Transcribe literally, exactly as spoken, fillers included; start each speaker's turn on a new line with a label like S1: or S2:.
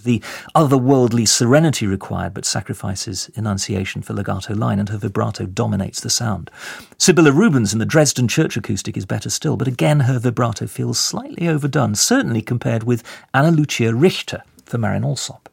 S1: the otherworldly serenity required, but sacrifices enunciation for legato line, and her vibrato dominates the sound. Sibylla Rubens in the Dresden Church Acoustic is better still, but again her vibrato feels slightly overdone, certainly compared with Anna Lucia Richter for Marin Alsop.